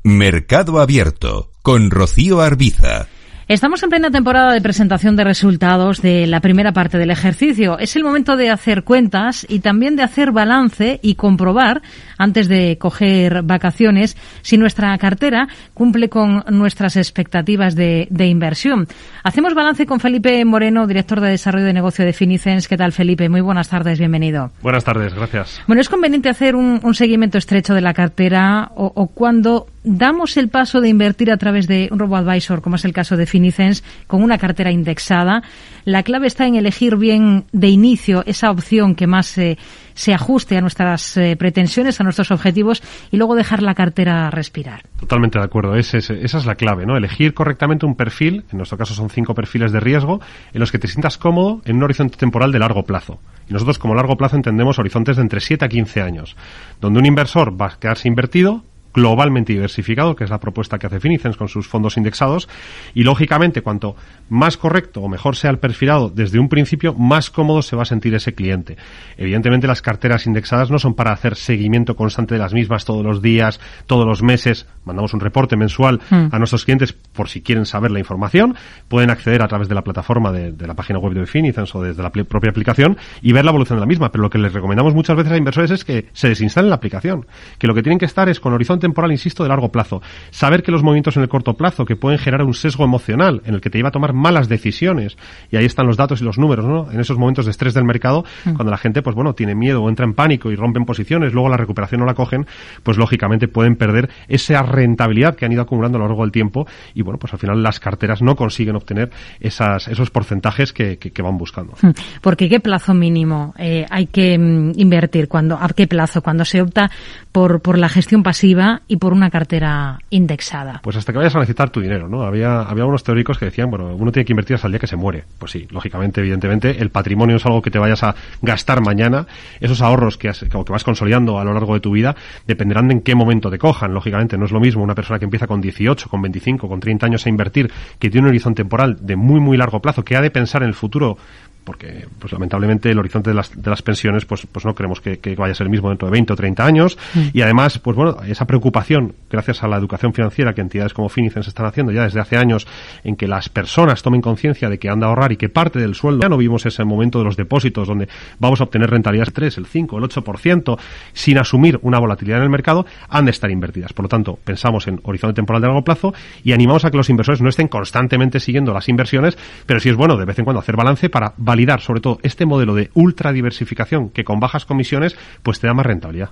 Mercado Abierto con Rocío Arbiza. Estamos en plena temporada de presentación de resultados de la primera parte del ejercicio. Es el momento de hacer cuentas y también de hacer balance y comprobar, antes de coger vacaciones, si nuestra cartera cumple con nuestras expectativas de inversión. Hacemos balance con Felipe Moreno, director de Desarrollo de Negocio de Finicens. ¿Qué tal, Felipe? Muy buenas tardes, bienvenido. Buenas tardes, gracias. Bueno, ¿es conveniente hacer un seguimiento estrecho de la cartera o cuando damos el paso de invertir a través de un robo-advisor, como es el caso de Finicens, con una cartera indexada? La clave está en elegir bien de inicio esa opción que más se ajuste a nuestras pretensiones, a nuestros objetivos, y luego dejar la cartera respirar. Totalmente de acuerdo. Esa es la clave, ¿no? Elegir correctamente un perfil, en nuestro caso son 5 perfiles de riesgo, en los que te sientas cómodo en un horizonte temporal de largo plazo. Y nosotros, como largo plazo, entendemos horizontes de entre 7 a 15 años, donde un inversor va a quedarse invertido, globalmente diversificado, que es la propuesta que hace Finicens con sus fondos indexados, y lógicamente cuanto más correcto o mejor sea el perfilado desde un principio, más cómodo se va a sentir ese cliente. Evidentemente las carteras indexadas no son para hacer seguimiento constante de las mismas todos los días, todos los meses. Mandamos un reporte mensual a nuestros clientes por si quieren saber la información. Pueden acceder a través de la plataforma de la página web de Finicens o desde la propia aplicación y ver la evolución de la misma, pero lo que les recomendamos muchas veces a inversores es que se desinstalen la aplicación, que lo que tienen que estar es con horizonte temporal, insisto, de largo plazo. Saber que los movimientos en el corto plazo que pueden generar un sesgo emocional en el que te lleva a tomar malas decisiones, y ahí están los datos y los números, ¿no? En esos momentos de estrés del mercado, cuando la gente, pues bueno, tiene miedo o entra en pánico y rompen posiciones, luego la recuperación no la cogen, pues lógicamente pueden perder esa rentabilidad que han ido acumulando a lo largo del tiempo y bueno, pues al final las carteras no consiguen obtener esos porcentajes que van buscando. Porque ¿qué plazo mínimo hay que invertir? ¿A qué plazo? Cuando se opta por la gestión pasiva y por una cartera indexada. Pues hasta que vayas a necesitar tu dinero, ¿no? Había unos teóricos que decían, bueno, uno tiene que invertir hasta el día que se muere. Pues sí, lógicamente, evidentemente, el patrimonio es algo que te vayas a gastar mañana. Esos ahorros que vas consolidando a lo largo de tu vida dependerán de en qué momento te cojan. Lógicamente, no es lo mismo una persona que empieza con 18, con 25, con 30 años a invertir, que tiene un horizonte temporal de muy, muy largo plazo, que ha de pensar en el futuro, porque pues lamentablemente el horizonte de las pensiones pues no creemos que vaya a ser el mismo dentro de 20 o 30 años y además pues bueno, esa preocupación gracias a la educación financiera que entidades como Finicens están haciendo ya desde hace años en que las personas tomen conciencia de que han de ahorrar y que parte del sueldo, ya no vimos ese momento de los depósitos donde vamos a obtener rentabilidades 3, el 5, el 8% sin asumir una volatilidad en el mercado, han de estar invertidas. Por lo tanto, pensamos en horizonte temporal de largo plazo y animamos a que los inversores no estén constantemente siguiendo las inversiones, pero sí es bueno de vez en cuando hacer balance para validar sobre todo este modelo de ultra diversificación que con bajas comisiones pues te da más rentabilidad.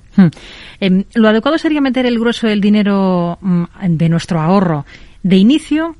Lo adecuado sería meter el grueso del dinero de nuestro ahorro de inicio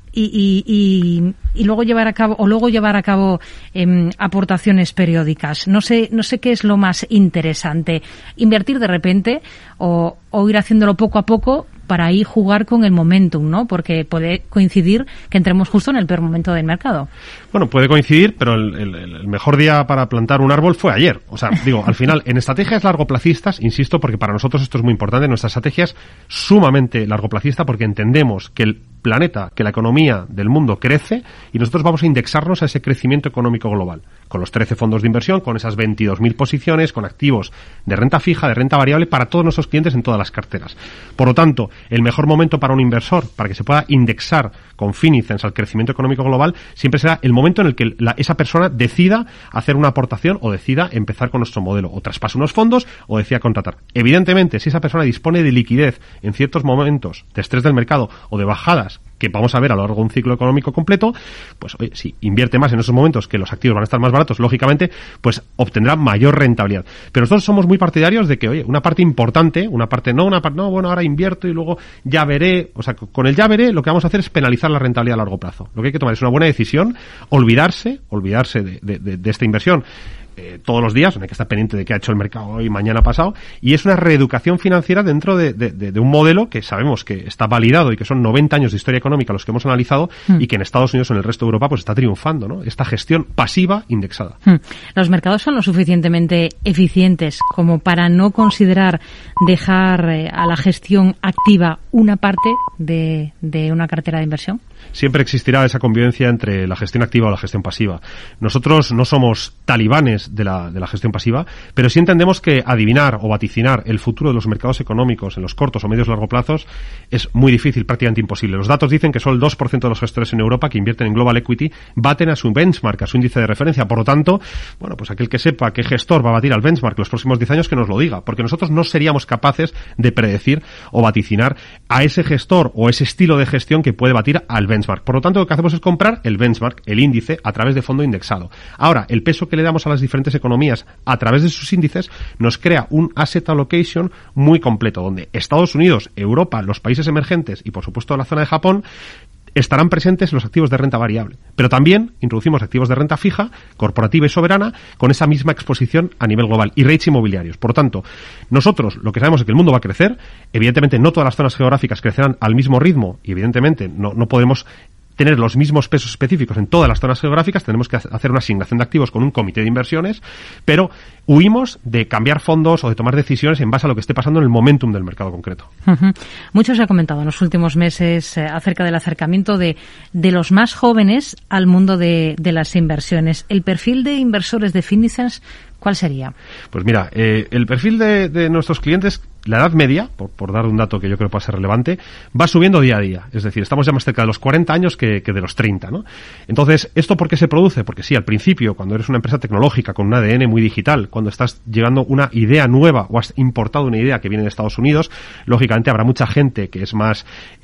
y luego llevar a cabo aportaciones periódicas. No sé qué es lo más interesante, invertir de repente o ir haciéndolo poco a poco para ahí jugar con el momentum, ¿no? Porque puede coincidir que entremos justo en el peor momento del mercado. Bueno, puede coincidir, pero el mejor día para plantar un árbol fue ayer. O sea, digo, al final, en estrategias largoplacistas, insisto, porque para nosotros esto es muy importante, nuestra estrategia es sumamente largoplacista porque entendemos que el planeta, que la economía del mundo crece y nosotros vamos a indexarnos a ese crecimiento económico global. Con los 13 fondos de inversión, con esas 22.000 posiciones, con activos de renta fija, de renta variable para todos nuestros clientes en todas las carteras. Por lo tanto, el mejor momento para un inversor, para que se pueda indexar con Finicens al crecimiento económico global, siempre será el momento en el que esa persona decida hacer una aportación o decida empezar con nuestro modelo, o traspase unos fondos o decida contratar. Evidentemente, si esa persona dispone de liquidez en ciertos momentos de estrés del mercado o de bajadas que vamos a ver a lo largo de un ciclo económico completo, pues oye, si invierte más en esos momentos que los activos van a estar más baratos, lógicamente, pues obtendrá mayor rentabilidad. Pero nosotros somos muy partidarios de que, oye, una parte importante, bueno, ahora invierto y luego ya veré, o sea, con el ya veré, lo que vamos a hacer es penalizar la rentabilidad a largo plazo. Lo que hay que tomar es una buena decisión, olvidarse de esta inversión todos los días, no hay que estar pendiente de qué ha hecho el mercado hoy, mañana, pasado, y es una reeducación financiera dentro de un modelo que sabemos que está validado y que son 90 años de historia económica los que hemos analizado y que en Estados Unidos o en el resto de Europa pues está triunfando, ¿no? Esta gestión pasiva indexada. Los mercados son lo suficientemente eficientes como para no considerar dejar a la gestión activa una parte de una cartera de inversión? Siempre existirá esa convivencia entre la gestión activa o la gestión pasiva. Nosotros no somos talibanes de la gestión pasiva, pero sí entendemos que adivinar o vaticinar el futuro de los mercados económicos en los cortos o medios largo plazos es muy difícil, prácticamente imposible. Los datos dicen que solo el 2% de los gestores en Europa que invierten en Global Equity baten a su benchmark, a su índice de referencia. Por lo tanto, bueno, pues aquel que sepa qué gestor va a batir al benchmark los próximos 10 años, que nos lo diga, porque nosotros no seríamos capaces de predecir o vaticinar a ese gestor o ese estilo de gestión que puede batir al benchmark. Por lo tanto, lo que hacemos es comprar el benchmark, el índice, a través de fondo indexado. Ahora, el peso que le damos a las diferentes economías a través de sus índices nos crea un asset allocation muy completo, donde Estados Unidos, Europa, los países emergentes y, por supuesto, la zona de Japón estarán presentes los activos de renta variable. Pero también introducimos activos de renta fija, corporativa y soberana, con esa misma exposición a nivel global, y rates inmobiliarios. Por lo tanto, nosotros lo que sabemos es que el mundo va a crecer. Evidentemente, no todas las zonas geográficas crecerán al mismo ritmo, y evidentemente no podemos tener los mismos pesos específicos en todas las zonas geográficas. Tenemos que hacer una asignación de activos con un comité de inversiones, pero huimos de cambiar fondos o de tomar decisiones en base a lo que esté pasando en el momentum del mercado concreto. Uh-huh. Mucho se ha comentado en los últimos meses acerca del acercamiento de los más jóvenes al mundo de las inversiones. ¿El perfil de inversores de Finicens cuál sería? Pues mira, el perfil de nuestros clientes, la edad media, por dar un dato que yo creo que puede ser relevante, va subiendo día a día. Es decir, estamos ya más cerca de los 40 años que de los 30, ¿no? Entonces, ¿esto por qué se produce? Porque sí, al principio, cuando eres una empresa tecnológica con un ADN muy digital, cuando estás llegando una idea nueva o has importado una idea que viene de Estados Unidos, lógicamente habrá mucha gente que es más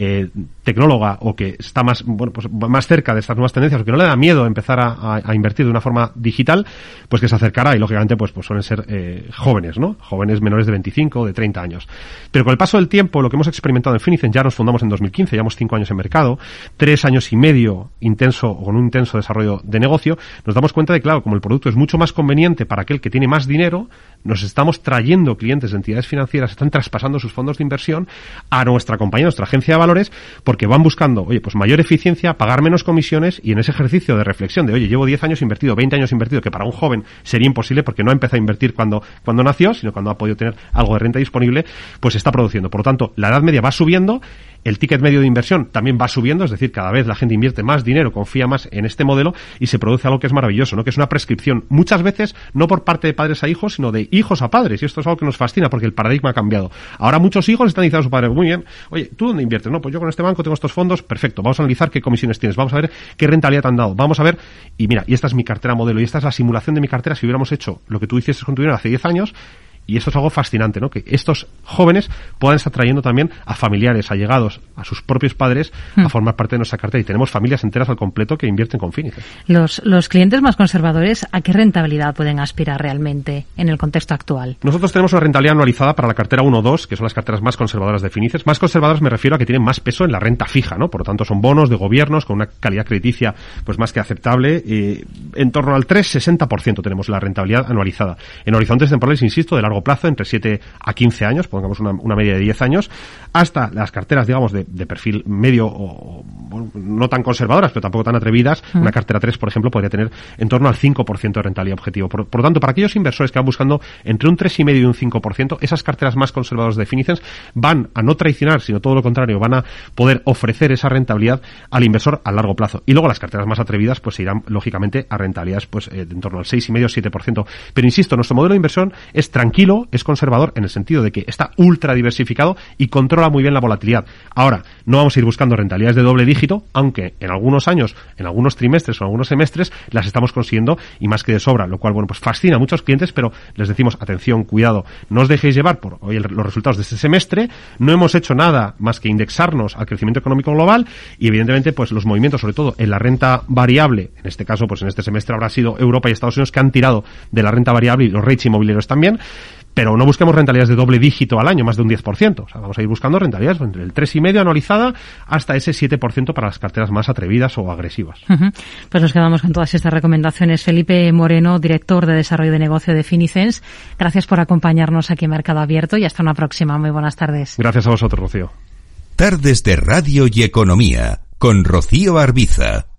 tecnóloga o que está más, bueno, pues más cerca de estas nuevas tendencias o que no le da miedo empezar a invertir de una forma digital, pues que se acercará, y lógicamente pues suelen ser jóvenes, ¿no? Jóvenes menores de 25 o de 30 años. Pero con el paso del tiempo, lo que hemos experimentado en Finicens, ya nos fundamos en 2015, llevamos 5 años en mercado, 3 años y medio con un intenso desarrollo de negocio, nos damos cuenta de, claro, como el producto es mucho más conveniente para aquel que tiene más dinero, nos estamos trayendo clientes de entidades financieras, están traspasando sus fondos de inversión a nuestra compañía, a nuestra agencia de valores, porque van buscando, oye, pues mayor eficiencia, pagar menos comisiones, y en ese ejercicio de reflexión de, oye, llevo 10 años invertido, 20 años invertido, que para un joven sería imposible porque no ha empezado a invertir cuando nació, sino cuando ha podido tener algo de renta disponible, pues se está produciendo. Por lo tanto, la edad media va subiendo, el ticket medio de inversión también va subiendo, es decir, cada vez la gente invierte más dinero, confía más en este modelo y se produce algo que es maravilloso, ¿no? Que es una prescripción, muchas veces no por parte de padres a hijos, sino de hijos a padres, y esto es algo que nos fascina porque el paradigma ha cambiado. Ahora muchos hijos están diciendo a su padre, muy bien, oye, ¿tú dónde inviertes? No, pues yo con este banco tengo estos fondos, perfecto, vamos a analizar qué comisiones tienes, vamos a ver qué rentabilidad te han dado, vamos a ver, y mira, y esta es mi cartera modelo, y esta es la simulación de mi cartera si hubiéramos hecho lo que tú hiciste con tu dinero hace 10 años. Y esto es algo fascinante, ¿no? Que estos jóvenes puedan estar trayendo también a familiares, allegados, a sus propios padres a formar parte de nuestra cartera. Y tenemos familias enteras al completo que invierten con Finicens. Los clientes más conservadores, ¿a qué rentabilidad pueden aspirar realmente en el contexto actual? Nosotros tenemos una rentabilidad anualizada para la cartera 1 o 2, que son las carteras más conservadoras de Finicens. Más conservadoras me refiero a que tienen más peso en la renta fija, ¿no? Por lo tanto, son bonos de gobiernos con una calidad crediticia pues más que aceptable. En torno al 3,60% tenemos la rentabilidad anualizada. En horizontes temporales, insisto, de largo plazo, entre 7 a 15 años, pongamos una media de 10 años, hasta las carteras, digamos, de perfil medio o bueno, no tan conservadoras, pero tampoco tan atrevidas. Una cartera 3, por ejemplo, podría tener en torno al 5% de rentabilidad objetivo. Por lo tanto, para aquellos inversores que van buscando entre un 3,5% y un 5%, esas carteras más conservadoras de Finicens van a no traicionar, sino todo lo contrario, van a poder ofrecer esa rentabilidad al inversor a largo plazo. Y luego las carteras más atrevidas pues se irán, lógicamente, a rentabilidades pues en torno al 6,5-7%. Pero insisto, nuestro modelo de inversión es tranquilo, es conservador en el sentido de que está ultra diversificado y controla muy bien la volatilidad. Ahora, no vamos a ir buscando rentabilidades de doble dígito, aunque en algunos años, en algunos trimestres o en algunos semestres las estamos consiguiendo y más que de sobra, lo cual, bueno, pues fascina a muchos clientes, pero les decimos, atención, cuidado, no os dejéis llevar por hoy los resultados de este semestre, no hemos hecho nada más que indexarnos al crecimiento económico global y evidentemente pues los movimientos, sobre todo en la renta variable, en este caso pues en este semestre habrá sido Europa y Estados Unidos que han tirado de la renta variable y los rates inmobiliarios también. Pero no busquemos rentabilidades de doble dígito al año, más de un 10%. O sea, vamos a ir buscando rentabilidades entre el 3,5% anualizada hasta ese 7% para las carteras más atrevidas o agresivas. Pues nos quedamos con todas estas recomendaciones. Felipe Moreno, director de Desarrollo de Negocio de Finicens, gracias por acompañarnos aquí en Mercado Abierto y hasta una próxima. Muy buenas tardes. Gracias a vosotros, Rocío. Tardes de Radio y Economía, con Rocío Arbiza.